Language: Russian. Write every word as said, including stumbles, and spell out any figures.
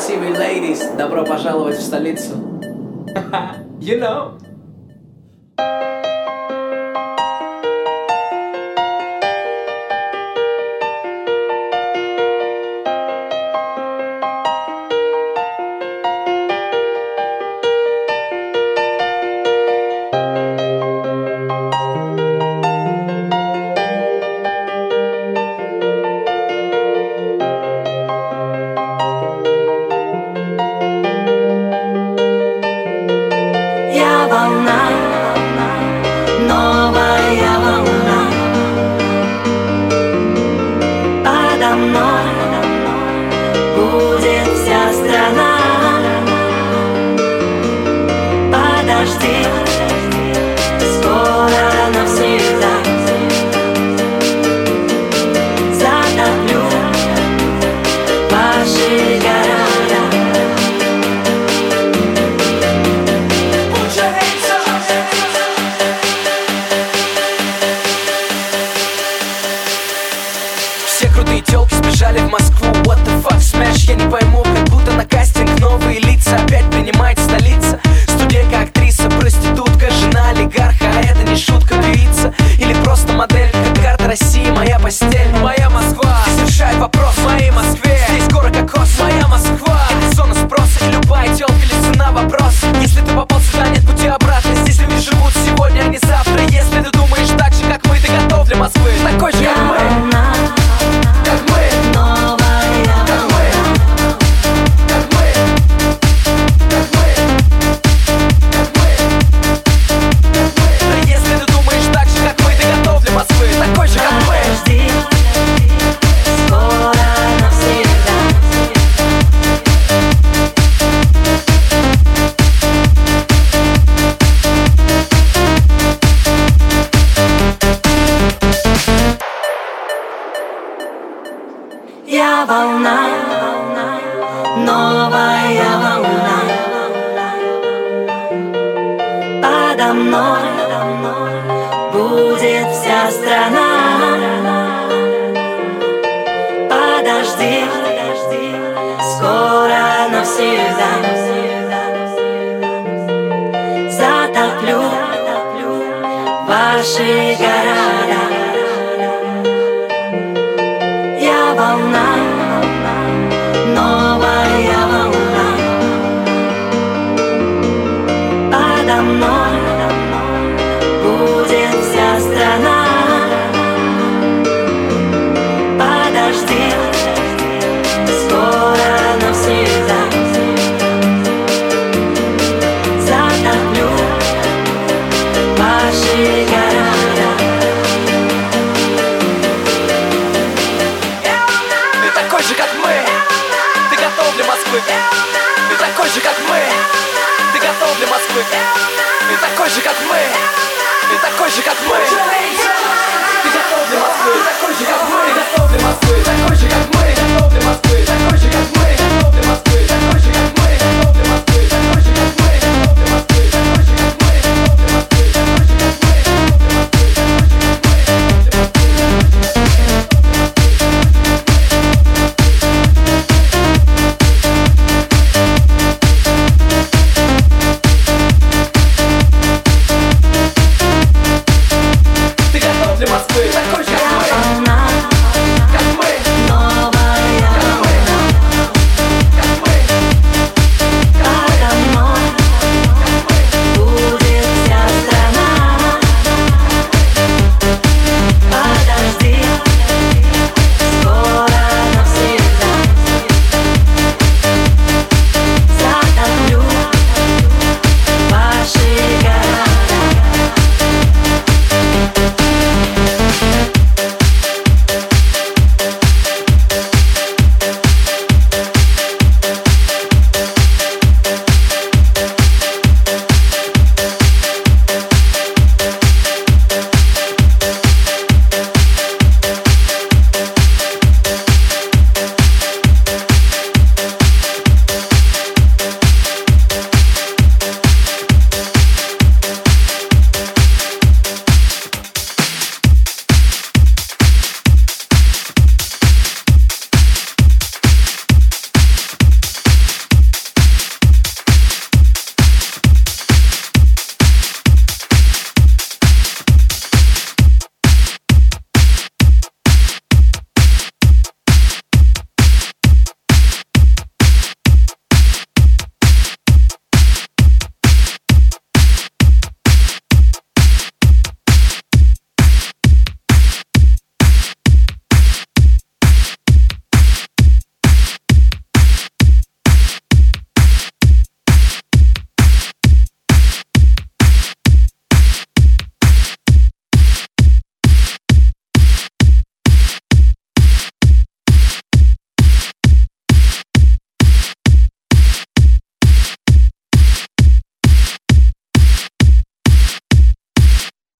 красивые ladies, добро пожаловать в столицу. You know. Волна, новая волна, подо мной будет вся страна. Подожди, скоро навсегда затоплю ваши города. Все крутые тёлки сбежали в Москву. What the fuck, smash, я не пойму. Как будто на кастинг новые лица опять принимает столица. Студентка, актриса, проститутка, жена олигарха. А это не шутка, певица или просто модель. Как карта России, моя постель. Моя Москва, здесь решает вопрос в моей Москве. Здесь город кокос, моя Москва. Это зона спроса, и любая тёлка лишь цена вопрос. Если ты попал сюда, нет пути обратно. Здесь люди живут сегодня, а не завтра. Если ты думаешь так же, как мы, ты готов для Москвы. Такой же, как мы. Я волна, новая волна, подо мной будет вся страна. Подожди, скоро навсегда затоплю ваши города. Я волна, новая волна, подо мной будет вся страна. Подожди, скоро навсегда затоплю ваши города. Такой же, как мы, ты готов для Москвы. Ты такой же, как мы, ты готов для Москвы. Ты такой же, как мы, ты такой же, как мы.